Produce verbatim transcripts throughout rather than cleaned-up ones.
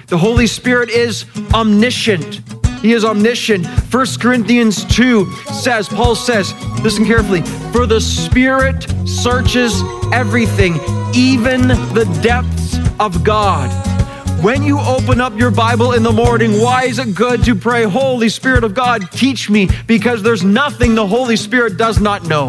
The Holy Spirit is omniscient. He is omniscient. First Corinthians two says, Paul says, listen carefully, for the Spirit searches everything, even the depths of God. When you open up your Bible in the morning, why is it good to pray, Holy Spirit of God, teach me? Because there's nothing the Holy Spirit does not know.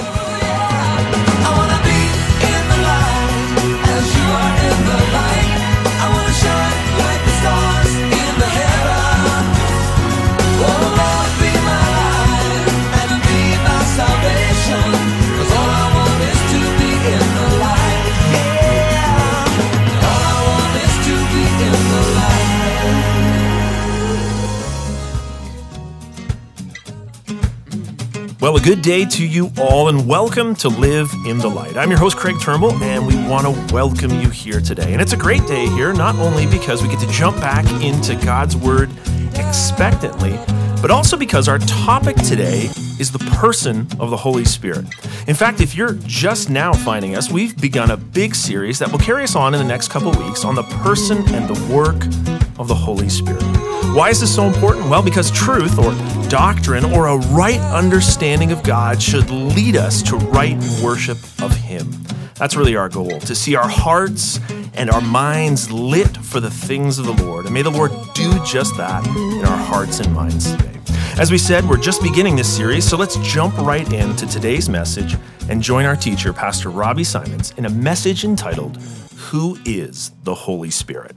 Well, a good day to you all, and welcome to Live in the Light. I'm your host, Craig Turnbull, and we want to welcome you here today. And it's a great day here, not only because we get to jump back into God's Word expectantly, but also because our topic today is the person of the Holy Spirit. In fact, if you're just now finding us, we've begun a big series that will carry us on in the next couple weeks on the person and the work of the Holy Spirit. Why is this so important? Well, because truth or doctrine or a right understanding of God should lead us to right worship of Him. That's really our goal, to see our hearts and our minds lit for the things of the Lord. And may the Lord do just that in our hearts and minds today. As we said, we're just beginning this series, so let's jump right into today's message and join our teacher, Pastor Robbie Simons, in a message entitled, Who is the Holy Spirit?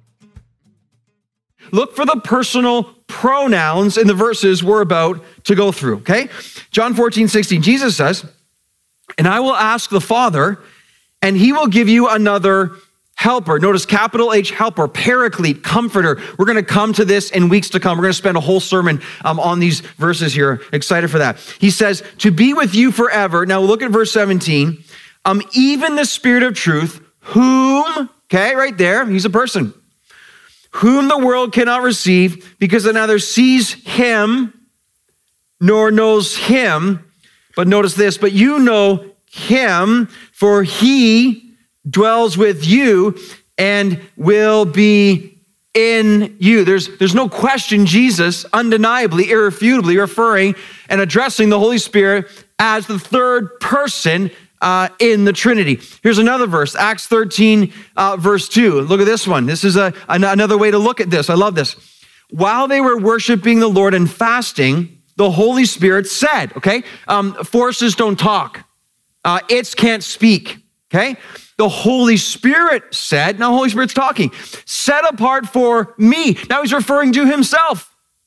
Look for the personal pronouns in the verses we're about to go through, okay? John fourteen, sixteen, Jesus says, and I will ask the Father, and He will give you another helper. Notice capital H, helper, paraclete, comforter. We're going to come to this in weeks to come. We're going to spend a whole sermon um, on these verses here. Excited for that. He says, to be with you forever. Now look at verse seventeen. Um, even the Spirit of truth, whom, okay, right there, He's a person, whom the world cannot receive because it neither sees Him nor knows Him. But notice this, but you know Him, for He dwells with you and will be in you. There's, there's no question Jesus undeniably, irrefutably referring and addressing the Holy Spirit as the third person Uh, in the Trinity. Here's another verse, Acts thirteen, uh, verse two. Look at this one. This is a, an, another way to look at this. I love this. While they were worshiping the Lord and fasting, the Holy Spirit said, okay, um, forces don't talk. Uh, it's can't speak, okay? The Holy Spirit said, now Holy Spirit's talking, set apart for me. Now He's referring to Himself.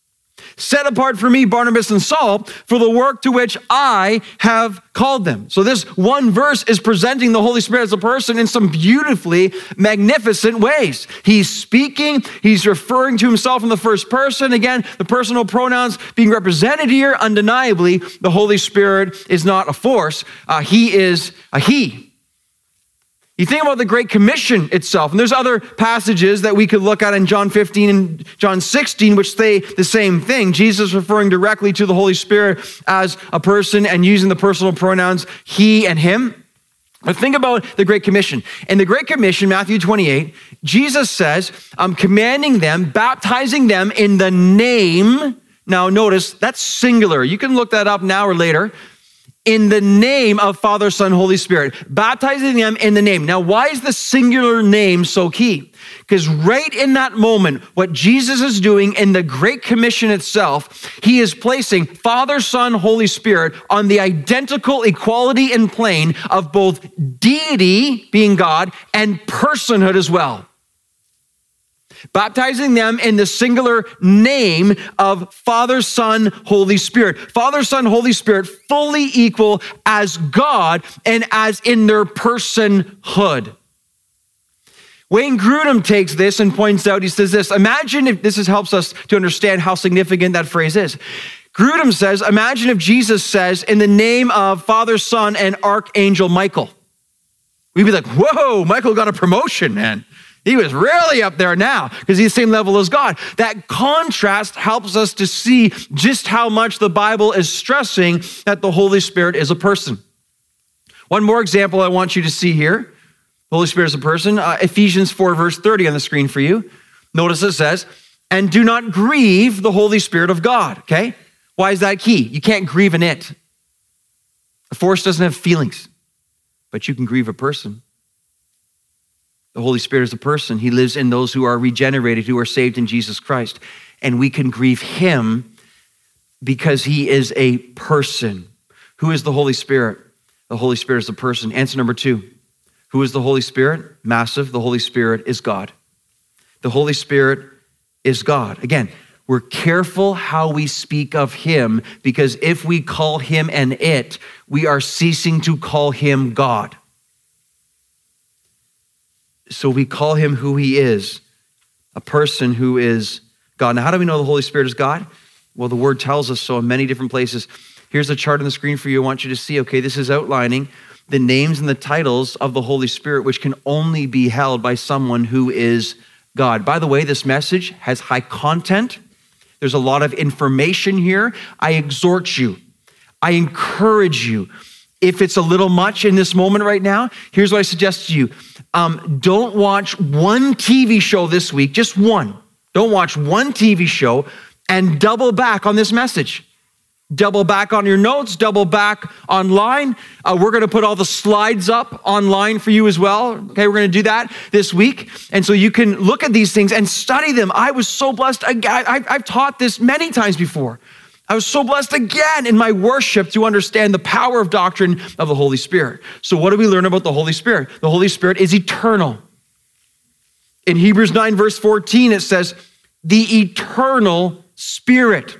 Set apart for me, Barnabas and Saul, for the work to which I have called them. So this one verse is presenting the Holy Spirit as a person in some beautifully magnificent ways. He's speaking, He's referring to Himself in the first person. Again, the personal pronouns being represented here, undeniably, the Holy Spirit is not a force. Uh, he is a He. You think about the Great Commission itself, and there's other passages that we could look at in John fifteen and John sixteen, which say the same thing. Jesus referring directly to the Holy Spirit as a person and using the personal pronouns He and Him. But think about the Great Commission. In the Great Commission, Matthew twenty-eight, Jesus says, I'm commanding them, baptizing them in the name. Now notice, that's singular. You can look that up now or later. In the name of Father, Son, Holy Spirit, baptizing them in the name. Now, why is the singular name so key? Because right in that moment, what Jesus is doing in the Great Commission itself, He is placing Father, Son, Holy Spirit on the identical equality and plane of both deity, being God, and personhood as well. Baptizing them in the singular name of Father, Son, Holy Spirit. Father, Son, Holy Spirit, fully equal as God and as in their personhood. Wayne Grudem takes this and points out, he says this, imagine if, this is, helps us to understand how significant that phrase is. Grudem says, imagine if Jesus says, in the name of Father, Son, and Archangel Michael. We'd be like, whoa, Michael got a promotion, man. He was really up there now because he's the same level as God. That contrast helps us to see just how much the Bible is stressing that the Holy Spirit is a person. One more example I want you to see here. The Holy Spirit is a person. Uh, Ephesians four, verse thirty on the screen for you. Notice it says, and do not grieve the Holy Spirit of God, okay? Why is that key? You can't grieve an it. A force doesn't have feelings, but you can grieve a person. The Holy Spirit is a person. He lives in those who are regenerated, who are saved in Jesus Christ. And we can grieve him because he is a person. Who is the Holy Spirit? The Holy Spirit is a person. Answer number two. Who is the Holy Spirit? Massive. The Holy Spirit is God. The Holy Spirit is God. Again, we're careful how we speak of him, because if we call him an it, we are ceasing to call him God. So we call him who he is, a person who is God. Now, how do we know the Holy Spirit is God? Well, the word tells us so in many different places. Here's a chart on the screen for you. I want you to see, okay, this is outlining the names and the titles of the Holy Spirit, which can only be held by someone who is God. By the way, this message has high content. There's a lot of information here. I exhort you. I encourage you. If it's a little much in this moment right now, here's what I suggest to you. Um, don't watch one T V show this week, just one. Don't watch one T V show and double back on this message. Double back on your notes, double back online. Uh, we're going to put all the slides up online for you as well. Okay, we're going to do that this week. And so you can look at these things and study them. I was so blessed. I, I've taught this many times before. I was so blessed again in my worship to understand the power of doctrine of the Holy Spirit. So what do we learn about the Holy Spirit? The Holy Spirit is eternal. In Hebrews nine, verse fourteen, it says, the eternal Spirit.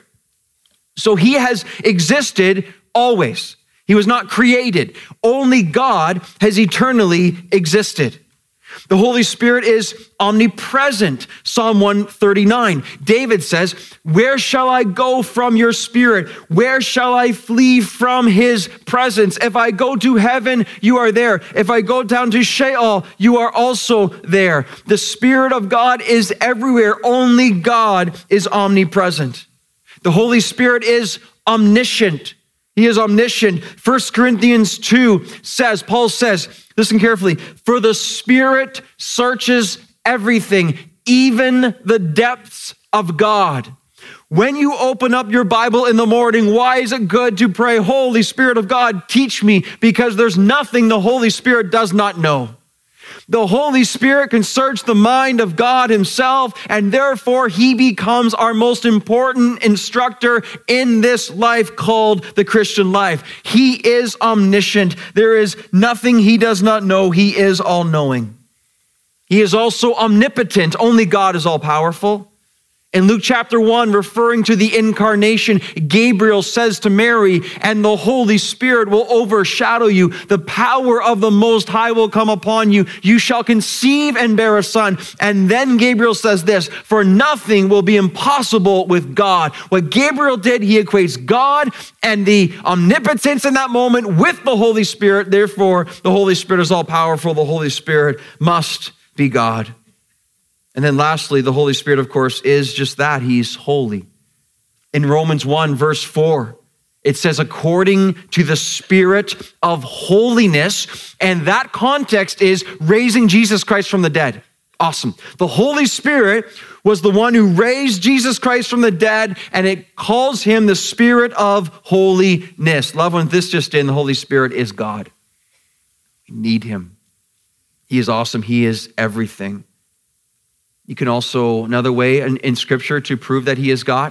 So he has existed always. He was not created. Only God has eternally existed. The Holy Spirit is omnipresent. Psalm one thirty-nine, David says, where shall I go from your spirit? Where shall I flee from his presence? If I go to heaven, you are there. If I go down to Sheol, you are also there. The Spirit of God is everywhere. Only God is omnipresent. The Holy Spirit is omniscient. He is omniscient. First Corinthians two says, Paul says, listen carefully, for the Spirit searches everything, even the depths of God. When you open up your Bible in the morning, why is it good to pray, Holy Spirit of God, teach me? Because there's nothing the Holy Spirit does not know. The Holy Spirit can search the mind of God himself, and therefore he becomes our most important instructor in this life called the Christian life. He is omniscient. There is nothing he does not know. He is all-knowing. He is also omnipotent. Only God is all-powerful. In Luke chapter one, referring to the incarnation, Gabriel says to Mary, and the Holy Spirit will overshadow you. The power of the Most High will come upon you. You shall conceive and bear a son. And then Gabriel says this, for nothing will be impossible with God. What Gabriel did, he equates God and the omnipotence in that moment with the Holy Spirit. Therefore, the Holy Spirit is all powerful. The Holy Spirit must be God. And then lastly, the Holy Spirit, of course, is just that. He's holy. In Romans one, verse four, it says, according to the Spirit of holiness, and that context is raising Jesus Christ from the dead. Awesome. The Holy Spirit was the one who raised Jesus Christ from the dead, and it calls him the Spirit of holiness. Loved one, this just in, the Holy Spirit is God. We need him. He is awesome. He is everything. You can also, another way in, in scripture to prove that he is God,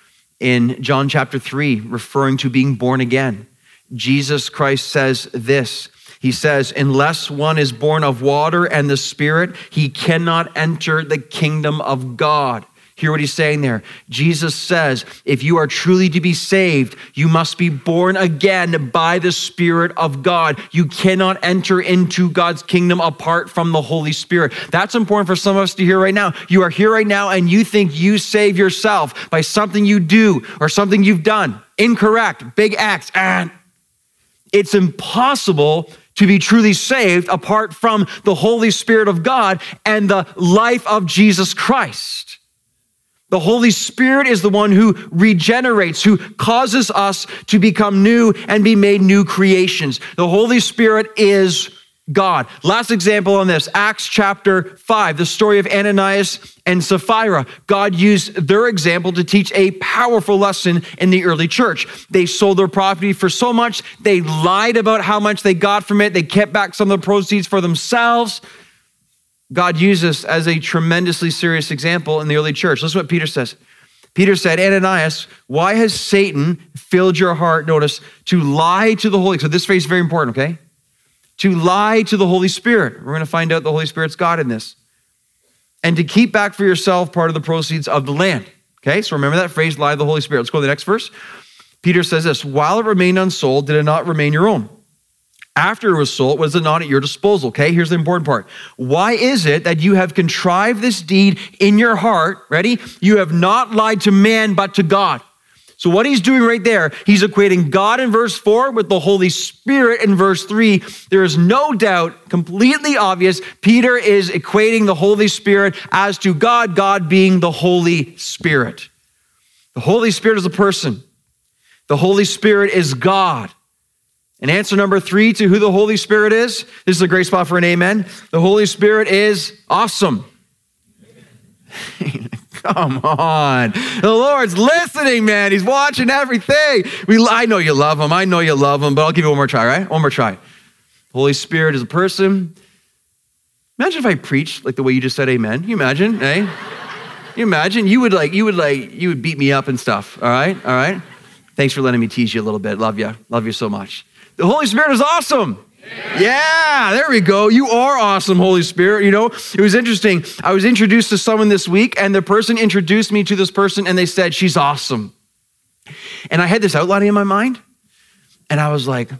in John chapter three, referring to being born again, Jesus Christ says this. He says, unless one is born of water and the Spirit, he cannot enter the kingdom of God. Hear what he's saying there. Jesus says, if you are truly to be saved, you must be born again by the Spirit of God. You cannot enter into God's kingdom apart from the Holy Spirit. That's important for some of us to hear right now. You are here right now and you think you save yourself by something you do or something you've done. Incorrect. Big X. And it's impossible to be truly saved apart from the Holy Spirit of God and the life of Jesus Christ. The Holy Spirit is the one who regenerates, who causes us to become new and be made new creations. The Holy Spirit is God. Last example on this, Acts chapter five, the story of Ananias and Sapphira. God used their example to teach a powerful lesson in the early church. They sold their property for so much, they lied about how much they got from it, they kept back some of the proceeds for themselves. God used this as a tremendously serious example in the early church. Listen to what Peter says. Peter said, Ananias, why has Satan filled your heart, notice, to lie to the Holy, so this phrase is very important, okay? To lie to the Holy Spirit. We're going to find out the Holy Spirit's God in this. And to keep back for yourself part of the proceeds of the land. Okay, so remember that phrase, lie to the Holy Spirit. Let's go to the next verse. Peter says this, while it remained unsold, did it not remain your own? After it was sold, was it not at your disposal? Okay, here's the important part. Why is it that you have contrived this deed in your heart? Ready? You have not lied to man, but to God. So what he's doing right there, he's equating God in verse four with the Holy Spirit in verse three. There is no doubt, completely obvious, Peter is equating the Holy Spirit as to God, God being the Holy Spirit. The Holy Spirit is a person. The Holy Spirit is God. And answer number three to who the Holy Spirit is, this is a great spot for an amen. The Holy Spirit is awesome. Come on. The Lord's listening, man. He's watching everything. We, I know you love him. I know you love him, but I'll give you one more try, right? One more try. The Holy Spirit is a person. Imagine if I preached like the way you just said amen. Can you imagine, eh? Can you imagine? You would like, you would like, you would beat me up and stuff, all right? All right? Thanks for letting me tease you a little bit. Love you. Love you so much. The Holy Spirit is awesome. Yeah, there we go. You are awesome, Holy Spirit. You know, it was interesting. I was introduced to someone this week, and the person introduced me to this person, and they said, she's awesome. And I had this outlining in my mind, and I was like,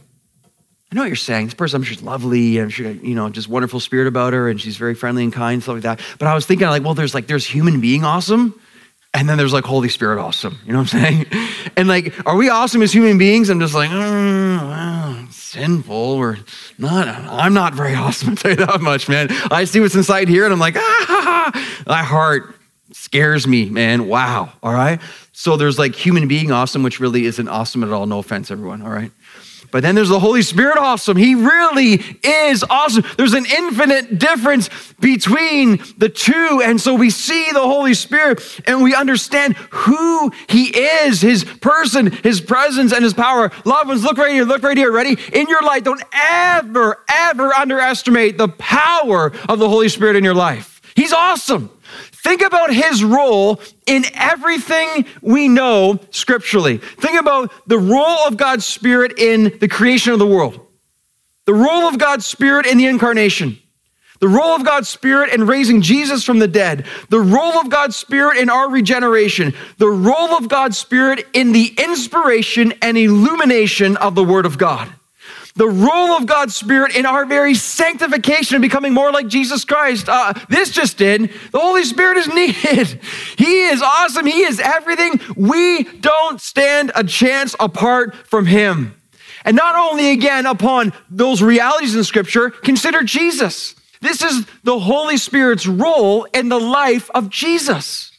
I know what you're saying. This person, I'm sure she's lovely, and she, you know, just wonderful spirit about her, and she's very friendly and kind, stuff like that. But I was thinking, like, well, there's like, there's human being awesome, and then there's like Holy Spirit awesome. You know what I'm saying? And like, are we awesome as human beings? I'm just like, mm, well, sinful. We're not, I'm not very awesome, I'll tell you that much, man. I see what's inside here and I'm like, ah, my heart scares me, man. Wow. All right. So there's like human being awesome, which really isn't awesome at all. No offense, everyone. All right. But then there's the Holy Spirit awesome. He really is awesome. There's an infinite difference between the two. And so we see the Holy Spirit and we understand who he is, his person, his presence, and his power. Loved ones, look right here, look right here. Ready? In your life, don't ever, ever underestimate the power of the Holy Spirit in your life. He's awesome. Think about his role in everything we know scripturally. Think about the role of God's Spirit in the creation of the world, the role of God's Spirit in the incarnation, the role of God's Spirit in raising Jesus from the dead, the role of God's Spirit in our regeneration, the role of God's Spirit in the inspiration and illumination of the Word of God. The role of God's Spirit in our very sanctification and becoming more like Jesus Christ. Uh, this just did. The Holy Spirit is needed. He is awesome. He is everything. We don't stand a chance apart from him. And not only, again, upon those realities in Scripture, consider Jesus. This is the Holy Spirit's role in the life of Jesus.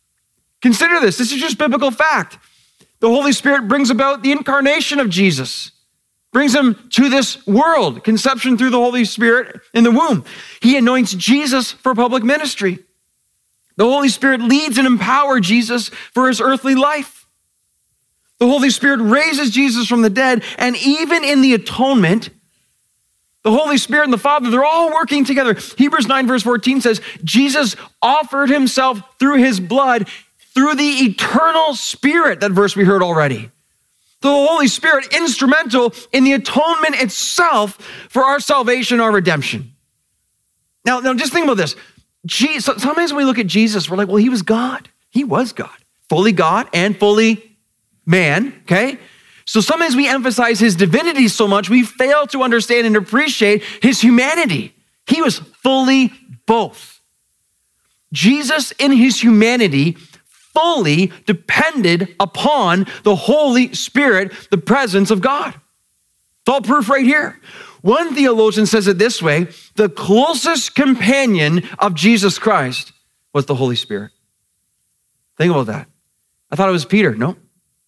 Consider this. This is just biblical fact. The Holy Spirit brings about the incarnation of Jesus. Brings him to this world, conception through the Holy Spirit in the womb. He anoints Jesus for public ministry. The Holy Spirit leads and empowers Jesus for his earthly life. The Holy Spirit raises Jesus from the dead, and even in the atonement, the Holy Spirit and the Father, they're all working together. Hebrews nine verse fourteen says, Jesus offered himself through his blood, through the eternal Spirit, that verse we heard already. The Holy Spirit instrumental in the atonement itself for our salvation, our redemption. Now, now just think about this. Jesus, sometimes when we look at Jesus, we're like, well, he was God. He was God. Fully God and fully man, okay? So sometimes we emphasize his divinity so much, we fail to understand and appreciate his humanity. He was fully both. Jesus in his humanity fully depended upon the Holy Spirit, the presence of God. It's all proof right here. One theologian says it this way: the closest companion of Jesus Christ was the Holy Spirit. Think about that. I thought it was Peter. No.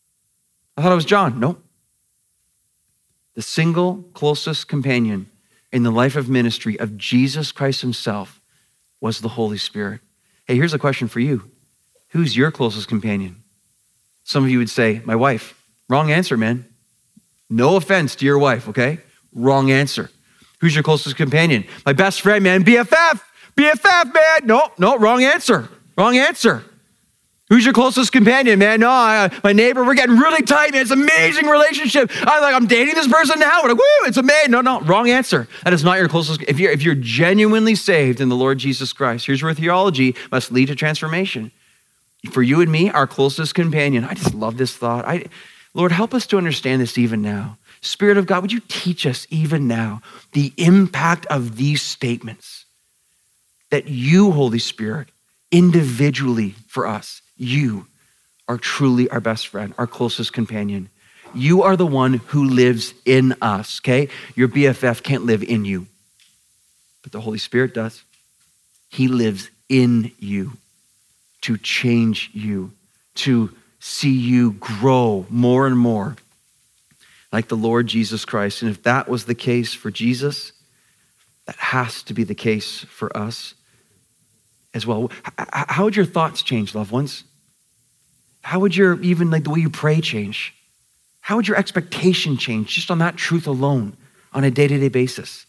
I thought it was John. No. The single closest companion in the life of ministry of Jesus Christ himself was the Holy Spirit. Hey, here's a question for you. Who's your closest companion? Some of you would say, my wife. Wrong answer, man. No offense to your wife, okay? Wrong answer. Who's your closest companion? My best friend, man. B F F. B F F, man. No, no, wrong answer. Wrong answer. Who's your closest companion, man? No, I, my neighbor, we're getting really tight, man. It's an amazing relationship. I'm like, I'm dating this person now. We're like, woo, it's amazing. No, no, wrong answer. That is not your closest. If you're, if you're genuinely saved in the Lord Jesus Christ, here's where theology must lead to transformation. For you and me, our closest companion. I just love this thought. I, Lord, help us to understand this even now. Spirit of God, would you teach us even now the impact of these statements? That you, Holy Spirit, individually for us, you are truly our best friend, our closest companion. You are the one who lives in us, okay? Your B F F can't live in you, but the Holy Spirit does. He lives in you to change you, to see you grow more and more like the Lord Jesus Christ. And if that was the case for Jesus, that has to be the case for us as well. How would your thoughts change, loved ones? How would your, even like the way you pray change? How would your expectation change just on that truth alone on a day-to-day basis?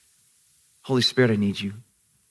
Holy Spirit, I need you.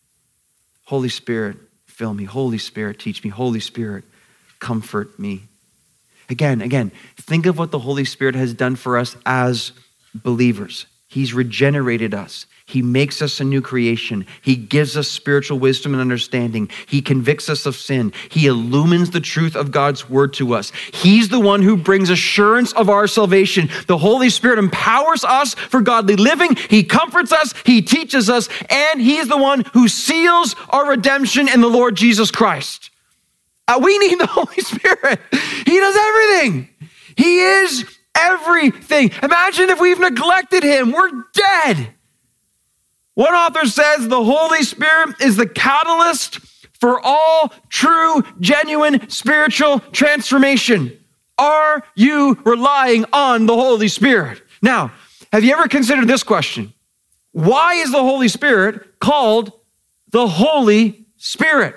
Holy Spirit, fill me. Holy Spirit, teach me. Holy Spirit, comfort me. Again, again, think of what the Holy Spirit has done for us as believers. He's regenerated us. He makes us a new creation. He gives us spiritual wisdom and understanding. He convicts us of sin. He illumines the truth of God's word to us. He's the one who brings assurance of our salvation. The Holy Spirit empowers us for godly living. He comforts us. He teaches us. And he's the one who seals our redemption in the Lord Jesus Christ. Uh, we need the Holy Spirit. He does everything. He is everything. Imagine if we've neglected him. We're dead. One author says the Holy Spirit is the catalyst for all true, genuine spiritual transformation. Are you relying on the Holy Spirit? Now, have you ever considered this question? Why is the Holy Spirit called the Holy Spirit?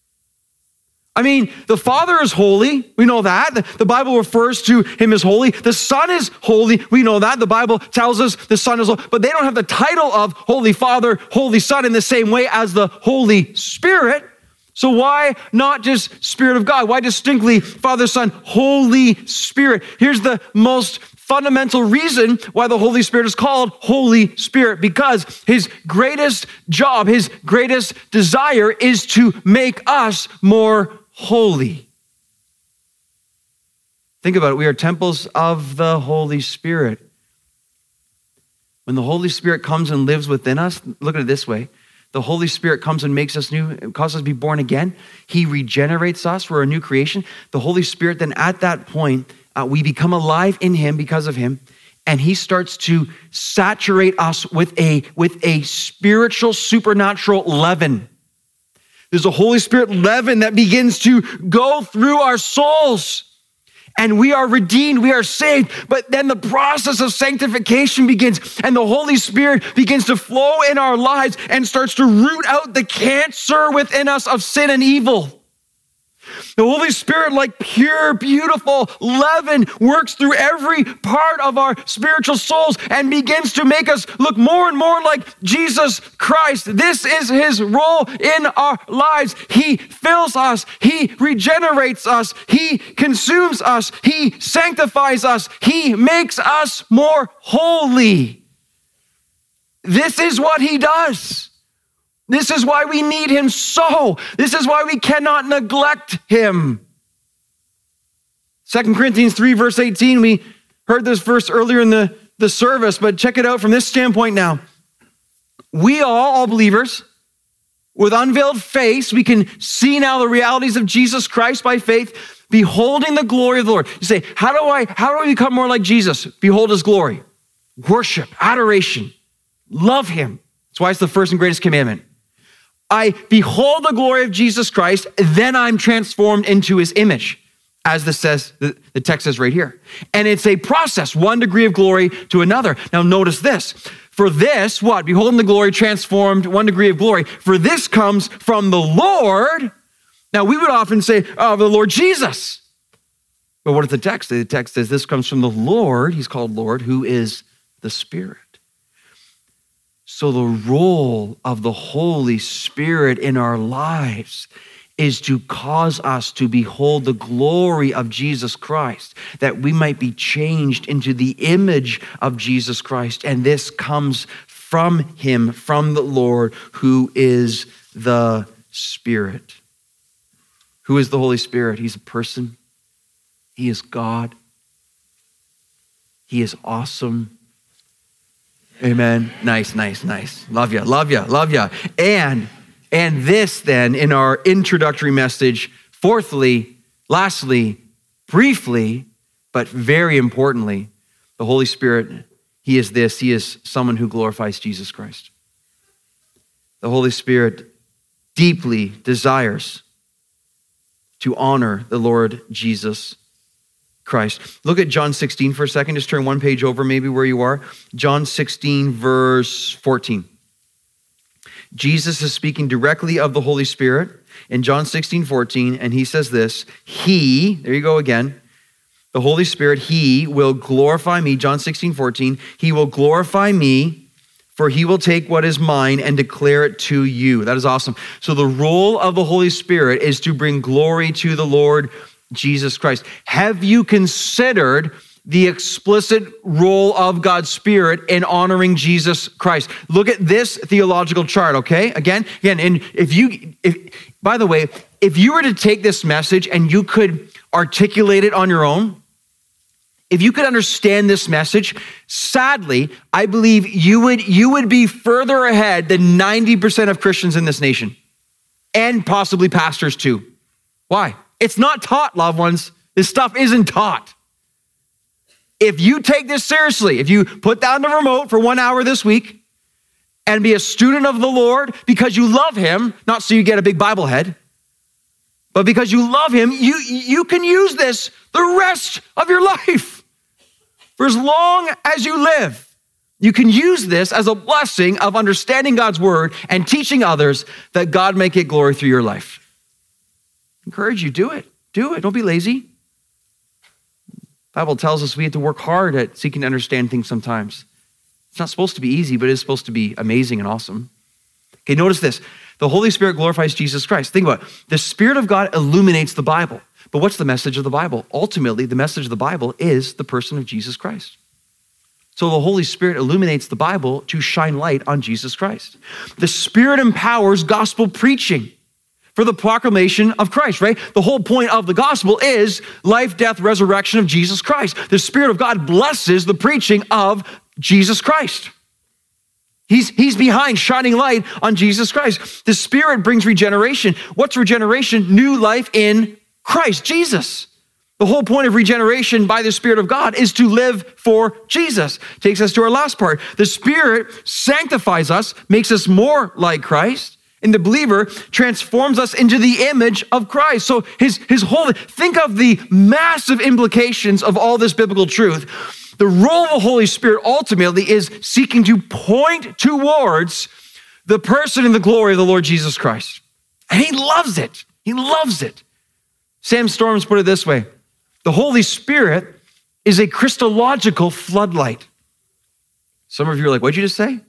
I mean, the Father is holy. We know that. The, the Bible refers to him as holy. The Son is holy. We know that. The Bible tells us the Son is holy. But they don't have the title of Holy Father, Holy Son in the same way as the Holy Spirit. So why not just Spirit of God? Why distinctly Father, Son, Holy Spirit? Here's the most fundamental reason why the Holy Spirit is called Holy Spirit, because his greatest job, his greatest desire is to make us more holy. Think about it. We are temples of the Holy Spirit. When the Holy Spirit comes and lives within us, look at it this way. The Holy Spirit comes and makes us new, causes us to be born again. He regenerates us. We're a new creation. The Holy Spirit then at that point, uh, we become alive in him because of him. And he starts to saturate us with a, with a spiritual, supernatural leaven. There's a Holy Spirit leaven that begins to go through our souls. And we are redeemed, we are saved. But then the process of sanctification begins, and the Holy Spirit begins to flow in our lives and starts to root out the cancer within us of sin and evil. The Holy Spirit, like pure, beautiful leaven, works through every part of our spiritual souls and begins to make us look more and more like Jesus Christ. This is his role in our lives. He fills us. He regenerates us. He consumes us. He sanctifies us. He makes us more holy. This is what he does. This is why we need him so. This is why we cannot neglect him. Second Corinthians three, verse eighteen, we heard this verse earlier in the, the service, but check it out from this standpoint now. We all, all believers, with unveiled face, we can see now the realities of Jesus Christ by faith, beholding the glory of the Lord. You say, how do I, how do I become more like Jesus? Behold his glory. Worship, adoration, love him. That's why it's the first and greatest commandment. I behold the glory of Jesus Christ, then I'm transformed into his image, as this says, the, the text says right here. And it's a process, one degree of glory to another. Now notice this, For this, what? Beholding the glory transformed one degree of glory. For this comes from the Lord. Now, we would often say, oh, the Lord Jesus. But what is the text? The text says this comes from the Lord, he's called Lord, who is the Spirit. So the role of the Holy Spirit in our lives is to cause us to behold the glory of Jesus Christ, that we might be changed into the image of Jesus Christ. And this comes from him, from the Lord, who is the Spirit. Who is the Holy Spirit? He's a person. He is God. He is awesome. Amen. Nice, nice, nice. Love you, love you, love you. And, and this then in our introductory message, fourthly, lastly, briefly, but very importantly, the Holy Spirit, he is this, he is someone who glorifies Jesus Christ. The Holy Spirit deeply desires to honor the Lord Jesus Christ. Look at John sixteen for a second. Just turn one page over maybe where you are. John sixteen, verse fourteen. Jesus is speaking directly of the Holy Spirit in John sixteen, fourteen, and he says this, he, there you go again, the Holy Spirit, he will glorify me, John sixteen, fourteen, he will glorify me, for he will take what is mine and declare it to you. That is awesome. So the role of the Holy Spirit is to bring glory to the Lord Jesus Christ. Have you considered the explicit role of God's Spirit in honoring Jesus Christ? Look at this theological chart, okay? Again, again, and if you, if, by the way, if you were to take this message and you could articulate it on your own, if you could understand this message, sadly, I believe you would, you would be further ahead than ninety percent of Christians in this nation, and possibly pastors too. Why? It's not taught, loved ones. This stuff isn't taught. If you take this seriously, if you put down the remote for one hour this week and be a student of the Lord because you love him, not so you get a big Bible head, but because you love him, you, you can use this the rest of your life. For as long as you live, you can use this as a blessing of understanding God's word and teaching others that God may get glory through your life. Encourage you, do it. Do it. Don't be lazy. The Bible tells us we have to work hard at seeking to understand things sometimes. It's not supposed to be easy, but it's supposed to be amazing and awesome. Okay, notice this. The Holy Spirit glorifies Jesus Christ. Think about it. The Spirit of God illuminates the Bible. But what's the message of the Bible? Ultimately, the message of the Bible is the person of Jesus Christ. So the Holy Spirit illuminates the Bible to shine light on Jesus Christ. The Spirit empowers gospel preaching for the proclamation of Christ, right? The whole point of the gospel is life, death, resurrection of Jesus Christ. The Spirit of God blesses the preaching of Jesus Christ. He's, he's behind shining light on Jesus Christ. The Spirit brings regeneration. What's regeneration? New life in Christ, Jesus. The whole point of regeneration by the Spirit of God is to live for Jesus. Takes us to our last part. The Spirit sanctifies us, makes us more like Christ. And the believer transforms us into the image of Christ. So his, his whole, think of the massive implications of all this biblical truth. The role of the Holy Spirit ultimately is seeking to point towards the person and the glory of the Lord Jesus Christ. And he loves it. He loves it. Sam Storms put it this way. The Holy Spirit is a Christological floodlight. Some of you are like, what'd you just say?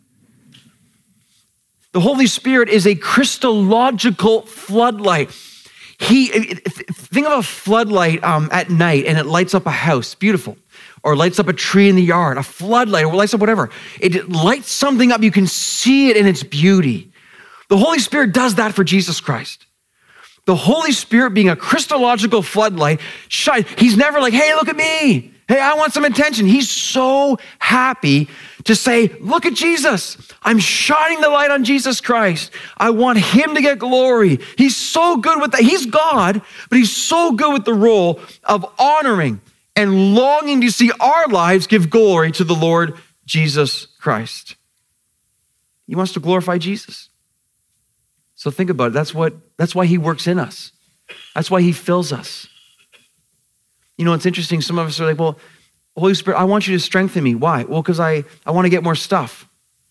The Holy Spirit is a Christological floodlight. He, think of a floodlight um, at night and it lights up a house, beautiful, or lights up a tree in the yard, a floodlight, or lights up whatever. It lights something up, you can see it in its beauty. The Holy Spirit does that for Jesus Christ. The Holy Spirit being a Christological floodlight, shine. He's never like, hey, look at me. Hey, I want some attention. He's so happy to say, look at Jesus. I'm shining the light on Jesus Christ. I want him to get glory. He's so good with that. He's God, but he's so good with the role of honoring and longing to see our lives give glory to the Lord Jesus Christ. He wants to glorify Jesus. So think about it. That's what, that's why he works in us. That's why he fills us. You know, it's interesting. Some of us are like, well, Holy Spirit, I want you to strengthen me. Why? Well, because I, I want to get more stuff.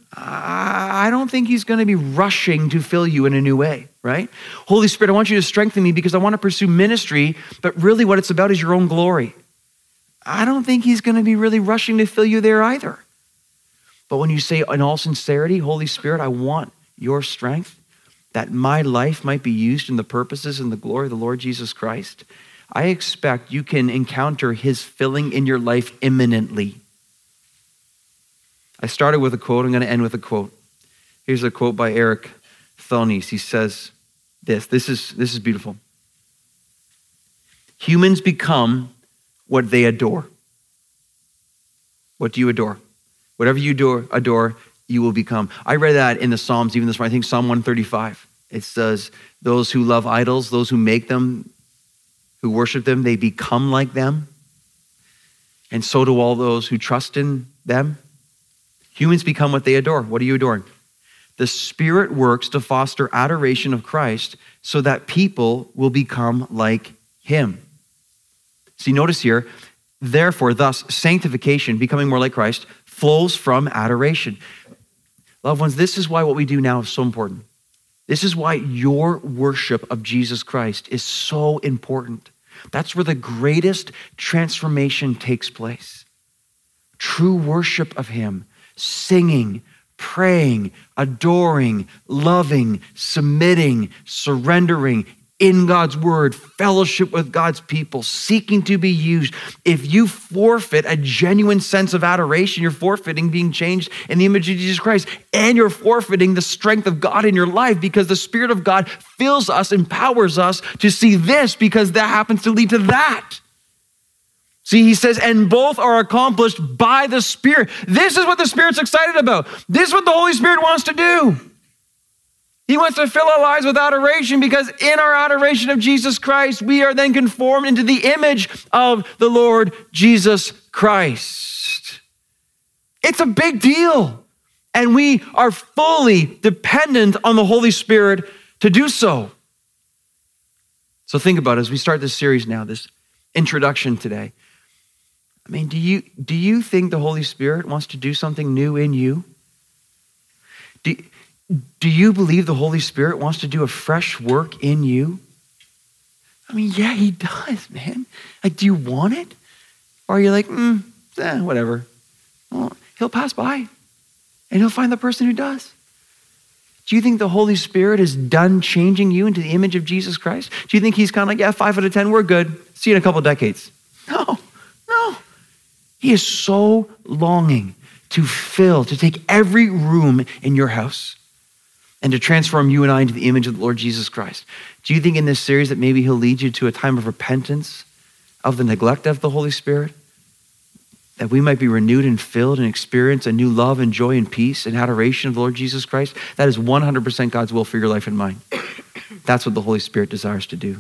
I don't think he's going to be rushing to fill you in a new way, right? Holy Spirit, I want you to strengthen me because I want to pursue ministry, but really what it's about is your own glory. I don't think he's going to be really rushing to fill you there either. But when you say in all sincerity, Holy Spirit, I want your strength, that my life might be used in the purposes and the glory of the Lord Jesus Christ, I expect you can encounter his filling in your life imminently. I started with a quote. I'm going to end with a quote. Here's a quote by Eric Tholnes. He says this. This is, this is beautiful. Humans become what they adore. What do you adore? Whatever you adore, adore, you will become. I read that in the Psalms even this morning. I think Psalm one thirty-five. It says, those who love idols, those who make them, who worship them, they become like them. And so do all those who trust in them. Humans become what they adore. What are you adoring? The Spirit works to foster adoration of Christ so that people will become like him. See, notice here, therefore, thus, sanctification, becoming more like Christ, flows from adoration. Loved ones, this is why what we do now is so important. This is why your worship of Jesus Christ is so important. That's where the greatest transformation takes place. True worship of him. Singing, praying, adoring, loving, submitting, surrendering in God's word, fellowship with God's people, seeking to be used. If you forfeit a genuine sense of adoration, you're forfeiting being changed in the image of Jesus Christ, and you're forfeiting the strength of God in your life because the Spirit of God fills us, empowers us to see this because that happens to lead to that. See, he says, and both are accomplished by the Spirit. This is what the Spirit's excited about. This is what the Holy Spirit wants to do. He wants to fill our lives with adoration because in our adoration of Jesus Christ, we are then conformed into the image of the Lord Jesus Christ. It's a big deal. And we are fully dependent on the Holy Spirit to do so. So think about it as we start this series now, this introduction today. I mean, do you do you think the Holy Spirit wants to do something new in you? Do, do you believe the Holy Spirit wants to do a fresh work in you? I mean, yeah, he does, man. Like, do you want it? Or are you like, mm, eh, whatever. Well, he'll pass by and he'll find the person who does. Do you think the Holy Spirit is done changing you into the image of Jesus Christ? Do you think he's kind of like, yeah, five out of ten, we're good. See you in a couple of decades. No, no. He is so longing to fill, to take every room in your house and to transform you and I into the image of the Lord Jesus Christ. Do you think in this series that maybe he'll lead you to a time of repentance of the neglect of the Holy Spirit? That we might be renewed and filled and experience a new love and joy and peace and adoration of the Lord Jesus Christ? That is one hundred percent God's will for your life and mine. That's what the Holy Spirit desires to do.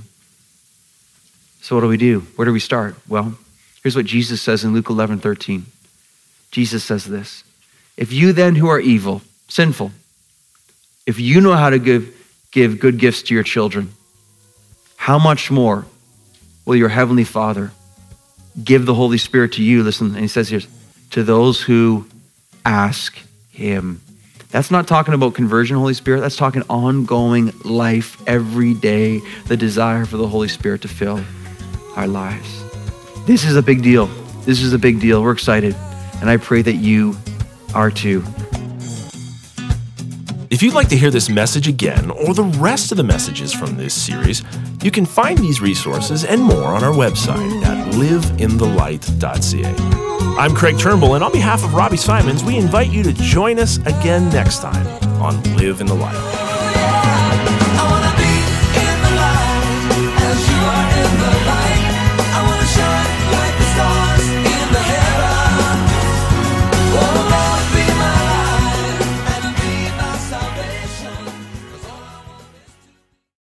So what do we do? Where do we start? Well, here's what Jesus says in Luke eleven thirteen. Jesus says this, if you then who are evil, sinful, if you know how to give, give good gifts to your children, how much more will your heavenly Father give the Holy Spirit to you? Listen, and he says here, to those who ask him. That's not talking about conversion, Holy Spirit. That's talking ongoing life every day, the desire for the Holy Spirit to fill our lives. This is a big deal. This is a big deal. We're excited. And I pray that you are too. If you'd like to hear this message again or the rest of the messages from this series, you can find these resources and more on our website at live in the light dot c a. I'm Craig Turnbull, and on behalf of Robbie Simons, we invite you to join us again next time on Live in the Light.